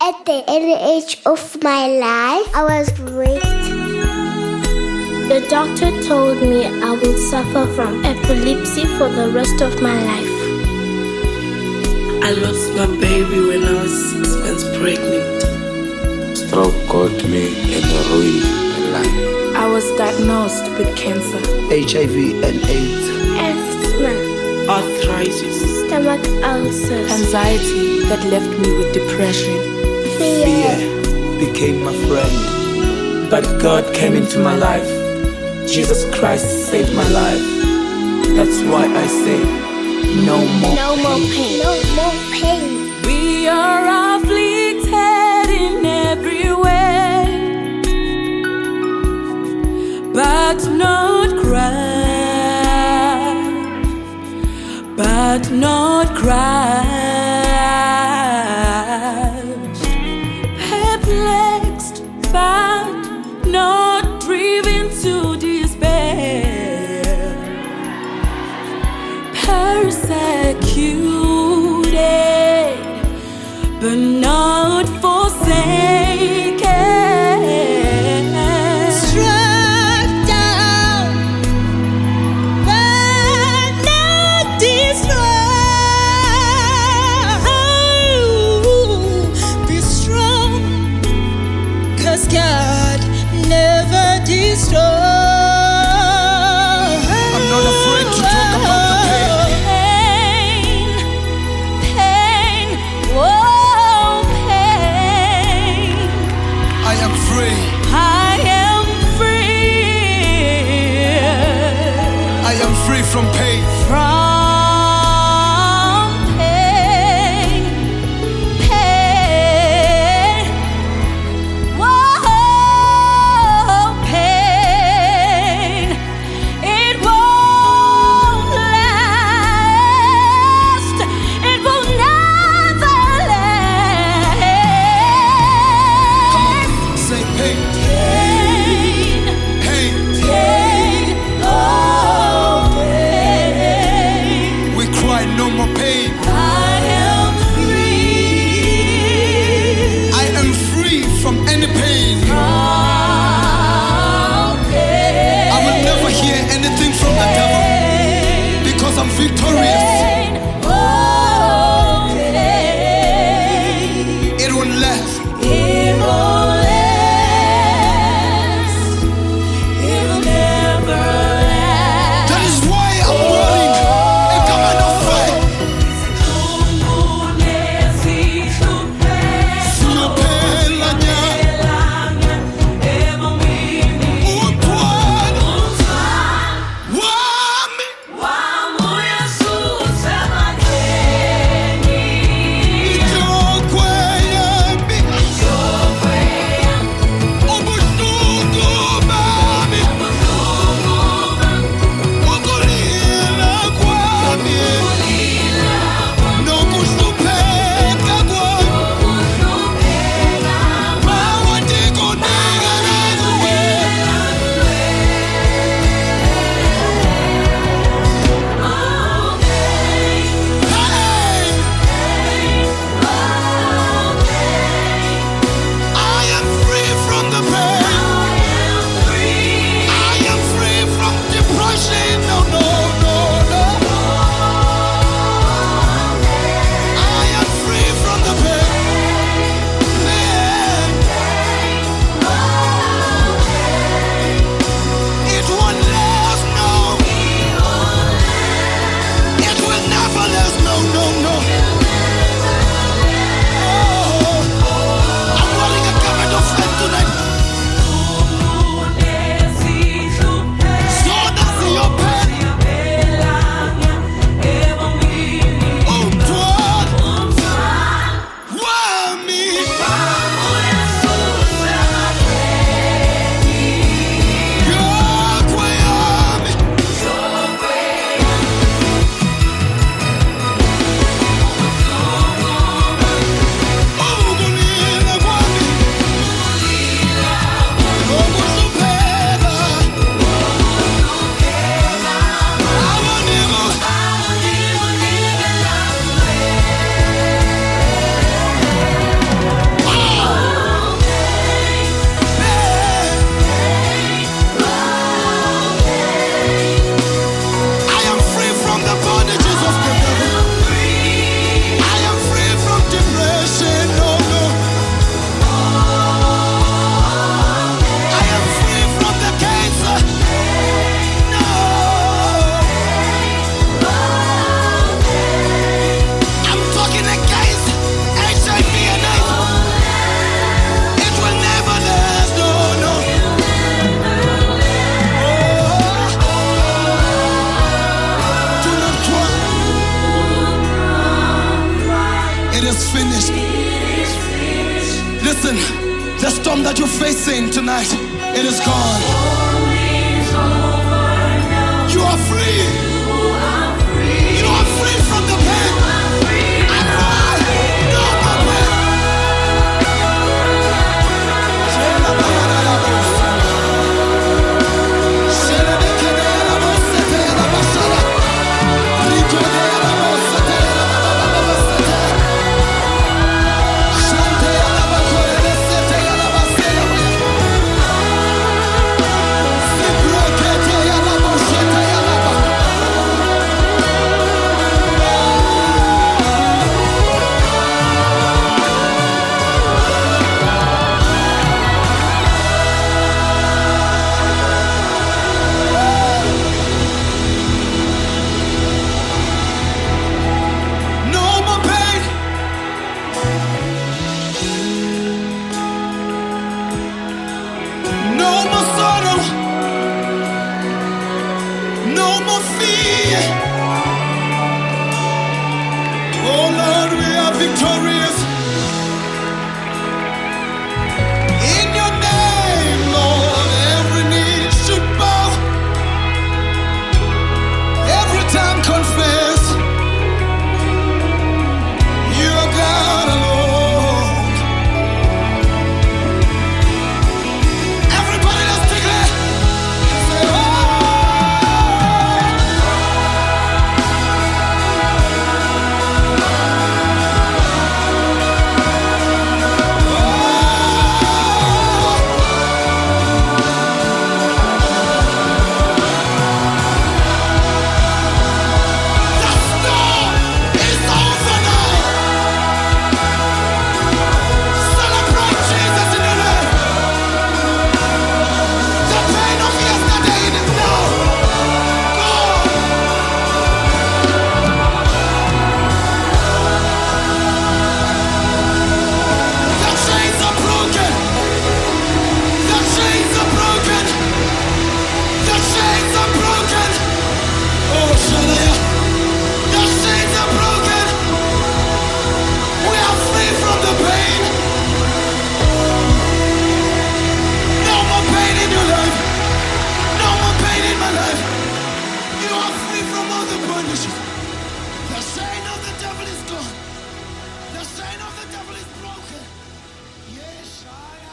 At the early age of my life, I was raped. The doctor told me I would suffer from epilepsy for the rest of my life. I lost my baby when I was 6 months pregnant. Stroke got me and ruined my life. I was diagnosed with cancer, HIV and AIDS, Asthma, Arthritis, stomach ulcers, anxiety that left me with depression. fear became my friend. But God came into my life. Jesus Christ saved my life. That's why I say, no more No more pain. No more pain. We are afflicted in every way, but not crushed, but not crushed, perplexed, but not driven to despair, persecuted, but not forsaken. Struck down, but not destroyed. Be strong, 'cause God never destroys. I'm not afraid to talk about the pain. Pain, oh pain. I am free. I am free. I am free from pain. From pain, pain, whoa, pain. It won't last. It will never last. Say pain, Pain, pain. pain, oh pain. Listen, the storm that you're facing tonight, it is gone. You are free. You are free from the pain. I cry, no more pain. The chain of the devil is broken. Yes, I